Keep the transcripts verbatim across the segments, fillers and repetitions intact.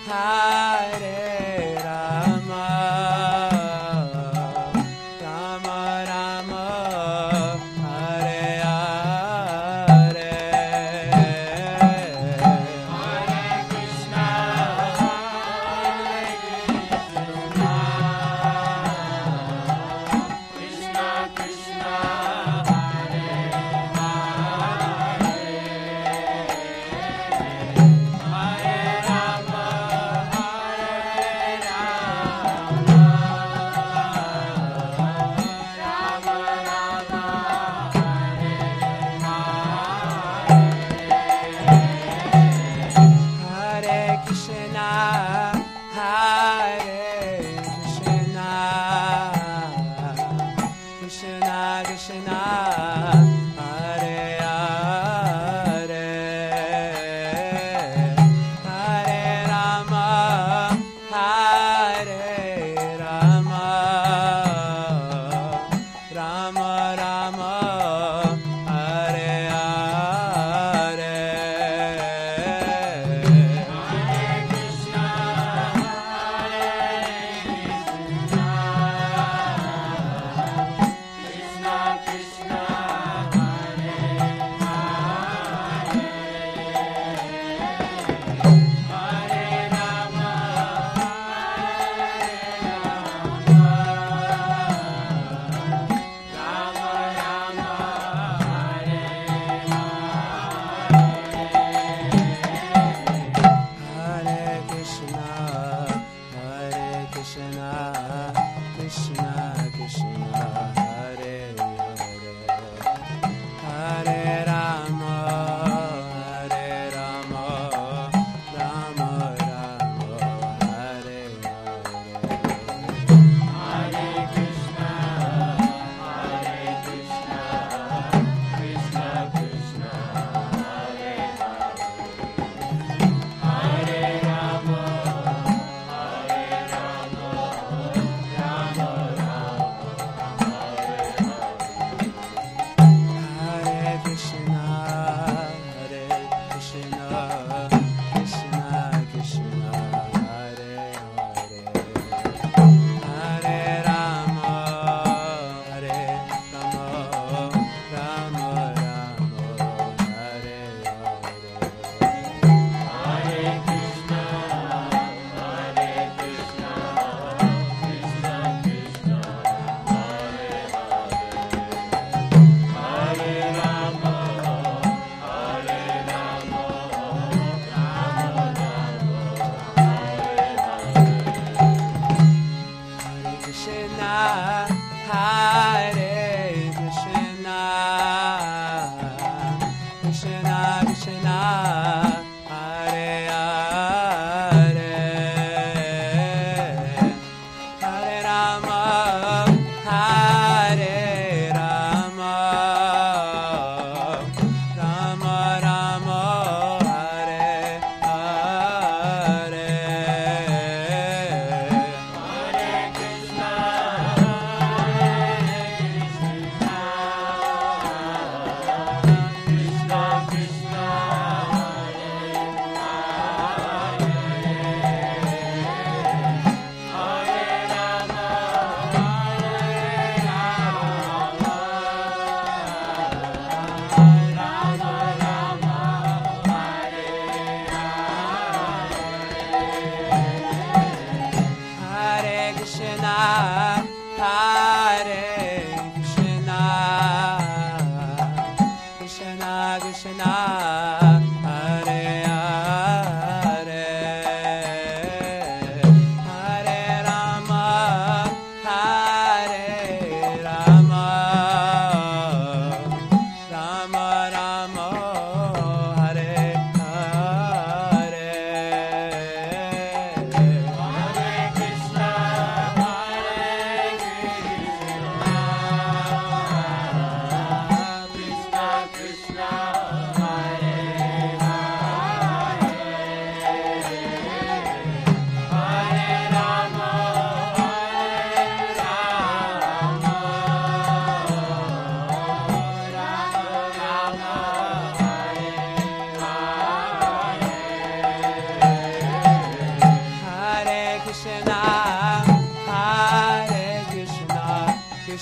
Hare Rama, Rama Rama, Hare Hare, Hare Krishna, Hare Krishna, Krishna Krishna, Hare Hare, Hare Rama, Hare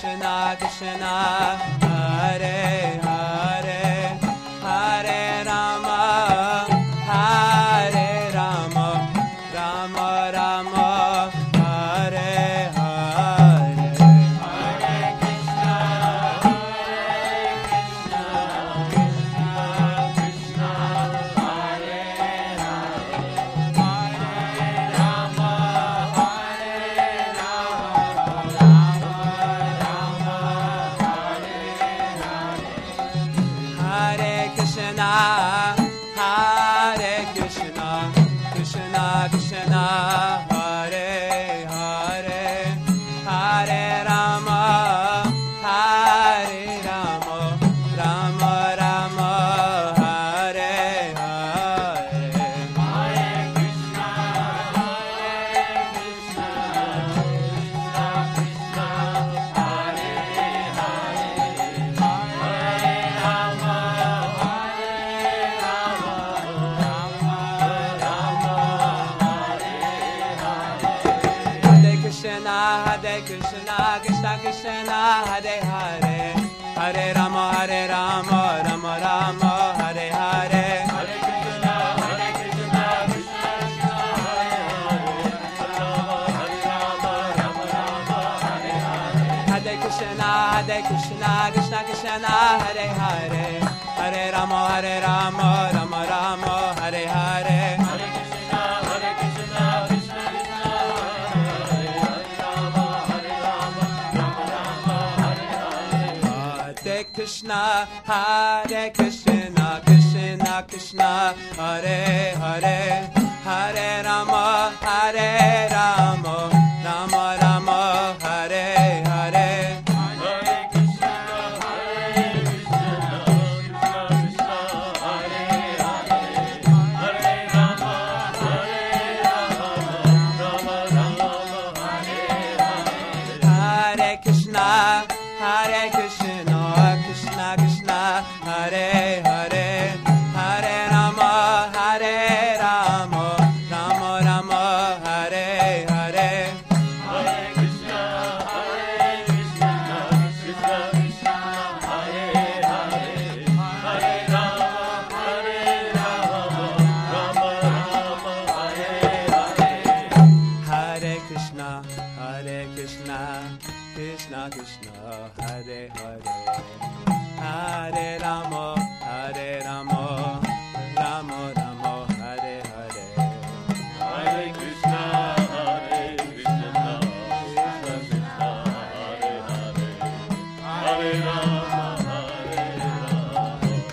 Krishna Krishna Hare Hare Hare Rama Hare Rama Rama Rama Hare Hare Hare Krishna Hare Krishna Krishna Krishna Hare Hare Hare Rama Hare Rama Rama Hare Krishna, Hare Krishna, Krishna Krishna, Hare Hare, Hare Rama, Hare Rama, Rama Rama, Hare Hare. Hare Krishna, Hare Krishna, Krishna Krishna, Hare Hare, Hare Rama, Hare Rama, Rama Rama, Hare Hare. Hare Krishna, Hare Krishna, Krishna Krishna, Hare Hare, Hare Rama, Hare Rama, Rama Rama, Hare Hare. Hare Krishna, Hare Krishna, Krishna Krishna, Hare Hare, Hare Rama, Rama Rama, Hare Hare. Hare Krishna, Hare Krishna, Krishna Krishna, Hare Hare, Hare Rama, Hare Rama, Rama Rama, Hare Hare. Hare Krishna, Hare Krishna, Krishna Krishna, Hare Hare, Hare Rama, Hare Rama, Rama Rama, Hare Hare. Hare Krishna, Hare Krishna, Krishna Krishna, Hare Hare, Hare Rama, Hare Rama, Rama Rama, Hare Hare. Hare Krishna, Hare Krishna, Krishna Krishna, Hare Hare, Hare Rama, Hare Rama, Rama Rama, Hare Hare. Hare Krishna, Hare Krishna, Krishna Krishna, Hare Hare, Hare Rama, Hare Rama, Rama Rama, Hare Hare. Hare Krishna, Hare Krishna, Krishna Krishna, Hare Hare, Hare Rama, Hare Rama, Rama Rama, Hare Hare. Hare Krishna, Hare Krishna, Krishna Krishna, Hare Hare, Hare Rama, Hare Rama, Rama Rama, Hare Hare. Hare Krishna, Hare Krishna, Krishna Krishna, Hare Hare, Hare Rama, Hare Rama,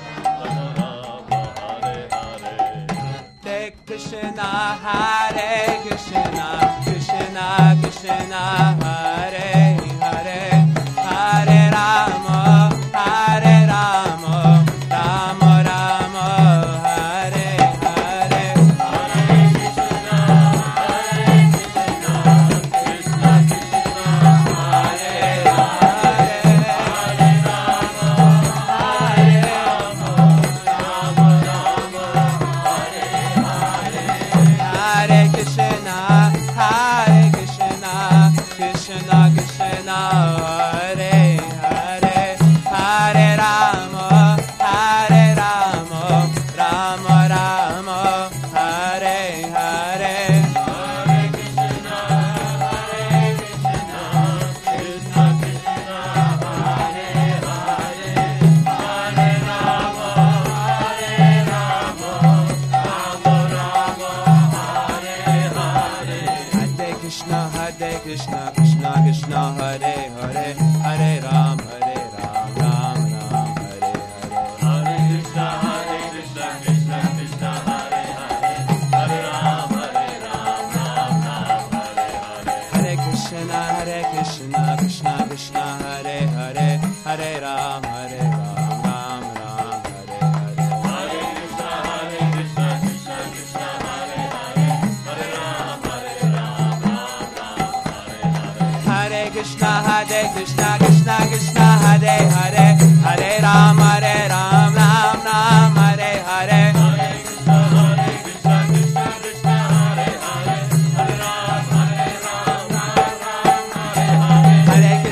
Rama Rama, Hare Hare. Hare Krishna, Hare Krishna, Krishna Krishna, Hare Hare, Hare Rama, Hare Rama, Rama Rama, Hare Hare. Hare Krishna, Hare Krishna, Krishna Krishna, Hare Hare, Hare Rama, Hare Rama, Rama Rama, Hare Hare. Hare Krishna, Hare Krishna, Krishna Krishna, Hare Hare, Hare Rama, Hare Rama, Rama Rama, Hare Hare. Hare Krishna, Hare Krishna, Krishna Krishna, Hare Hare, Hare Rama, Hare Rama, Rama Rama, Hare Hare. Hare Krishna, Hare Krishna, Krishna Krishna, Hare Hare, Hare Ram, Hare Ram, Ram Ram, Hare Hare. Hare Krishna, Hare Krishna, Krishna Krishna, Hare Hare, Hare Ram, Hare Ram, Ram Ram, Hare Hare. Hare Krishna, Hare Krishna, Krishna Krishna, Hare Hare, Hare Ram, Hare Ram, Ram Ram, Hare Hare. Hare Krishna, Hare Krishna, Krishna Krishna, Hare Hare, Hare Ram, Hare Ram, Ram Ram, Hare Hare. Hare Krishna, Hare Krishna, Krishna Krishna, Hare Hare, Hare Ram, Hare Ram, Ram Ram, Hare Hare. Hare Krishna, Hare Krishna, Krishna Krishna, Hare Hare, Hare Ram, Hare Ram, Ram Ram, Hare Hare. Hare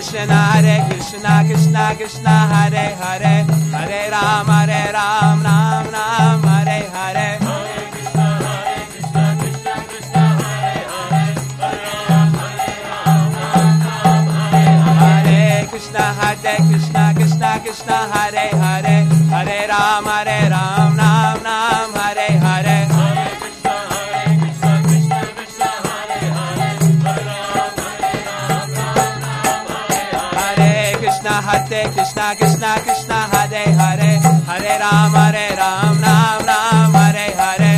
Krishna, Hare Krishna, Krishna Krishna, Hare Hare, Hare Ram, Hare Ram, Ram Ram, Hare Hare. Krishna, Hare Krishna, Krishna Krishna, Hare Hare, Hare Ram, Hare Ram, Ram Ram, Hare Hare. Hare Krishna, Hare Krishna, Krishna Krishna, Hare Hare, Hare Ram, Hare Ram, Ram Ram, Hare Hare.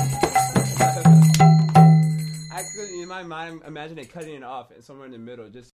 In my mind, imagine it cutting it off and somewhere in the middle, just